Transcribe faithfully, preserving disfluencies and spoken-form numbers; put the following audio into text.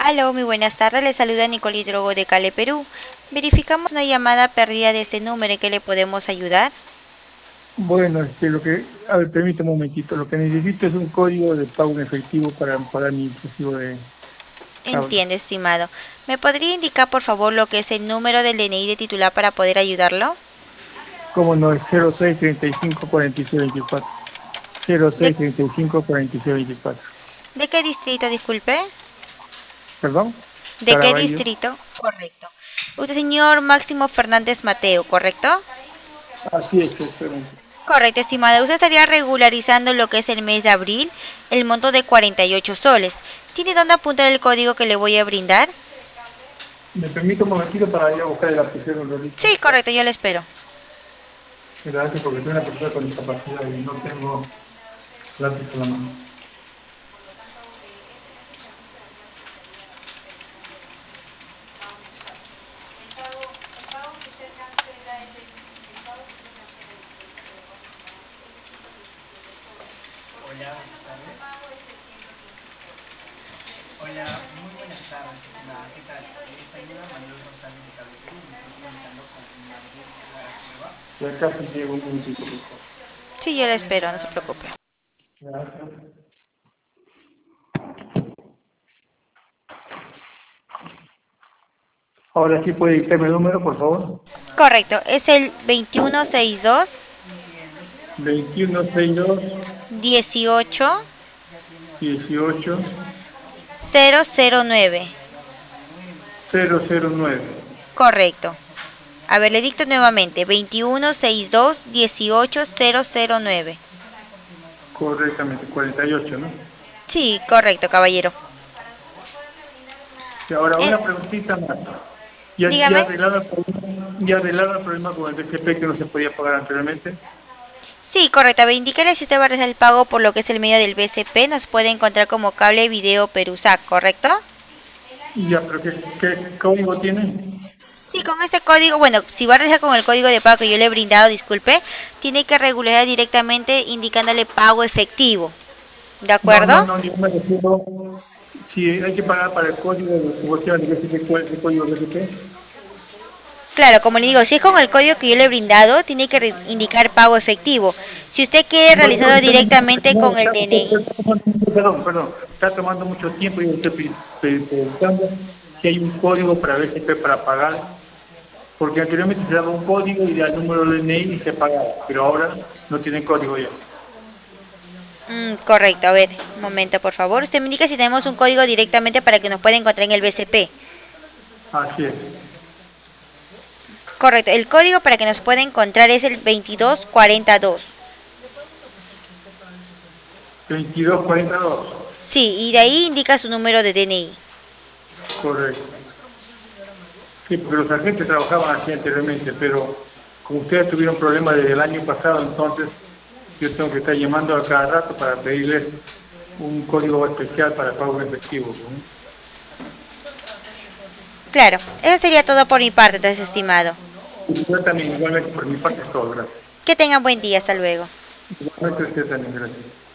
Aló, muy buenas tardes. Le saluda Nicole Hidrogo de Cali, Perú. Verificamos una llamada perdida de este número. ¿En qué le podemos ayudar? Bueno, este, lo que, a ver, permítame un momentito. Lo que necesito es un código de pago en efectivo para pagar mi recibo de cable. Entiende, estimado. ¿Me podría indicar, por favor, lo que es el número del D N I de titular para poder ayudarlo? ¿Cómo no? Es cero seis treinta y cinco cuarenta y seis veinticuatro. ¿De, cero seis treinta y cinco cuarenta y seis veinticuatro. de qué distrito, disculpe? ¿Perdón? ¿De qué Caraballo. distrito? Correcto. Usted, señor Máximo Fernández Mateo, ¿correcto? Así es, exactamente. Correcto, estimada. Usted estaría regularizando lo que es el mes de abril, el monto de cuarenta y ocho soles. ¿Tiene dónde apuntar el código que le voy a brindar? ¿Me permite un momentito para ir a buscar el lapicero un ratito? Sí, correcto, yo le espero. Gracias, porque soy una persona con discapacidad y no tengo lápiz en la mano. Hola, buenas tardes. Hola, muy buenas tardes, estimada. ¿Qué tal? Les saluda Manuel González de Cable Perú. Me estoy comunicando con Maribel Lara Cueva. Ya casi llego un momentito, por favor. Sí, yo le Les espero, no se estaba preocupe. llamando. Gracias. Ahora sí puede dictarme el número, por favor. Correcto, es el veintiuno sesenta y dos veintiuno sesenta y dos dieciocho dieciocho cero cero nueve. cero cero nueve. Correcto. A ver, le dicto nuevamente, veintiuno sesenta y dos dieciocho cero cero nueve. Correctamente, cuarenta y ocho, ¿no? Sí, correcto, caballero. Y ahora Eh, una preguntita más. ¿Ya, ya, dígame. arreglado el problema, ya arreglado el problema con el B C P que no se podía pagar anteriormente? Sí, correcto. A ver, indíquele si usted va a realizar el pago por lo que es el medio del B C P. Nos puede encontrar como Cable Video Perusac, ¿correcto? Ya, pero ¿qué, qué código tiene? Sí, con ese código, bueno, si va a realizar con el código de pago que yo le he brindado, disculpe, tiene que regularizar directamente indicándole pago efectivo. ¿De No, acuerdo? no, no, yo me refiero, si hay que pagar para el código de cuestión de B C P, ¿cuál es el código de B C P? Claro, como le digo, si es con el código que yo le he brindado, tiene que indicar pago efectivo. Si usted quiere No, yo, realizarlo yo no, directamente no, con el está, está- D N I. está tomando, perdón, perdón, está tomando mucho tiempo y yo estoy pre- pre- preguntando si hay un código para B C P para pagar, porque anteriormente se daba un código y al número de D N I y se pagaba, pero ahora no tiene código ya. Mm, correcto, a ver, un momento por favor. Usted me indica si tenemos un código directamente para que nos pueda encontrar en el B C P. Así es, Correcto, el código para que nos pueda encontrar es el veintidós cuarenta y dos. veintidós cuarenta y dos, Sí, y de ahí indica su número de D N I. correcto. Sí, porque los agentes trabajaban así anteriormente, pero como ustedes tuvieron problemas desde el año pasado, entonces yo tengo que estar llamando a cada rato para pedirles un código especial para pago en efectivo, ¿no? Claro, eso sería todo por mi parte, entonces, estimado. Y yo también, igualmente por mi parte es todo, gracias. Que tengan buen día, hasta luego. Igualmente usted también, gracias.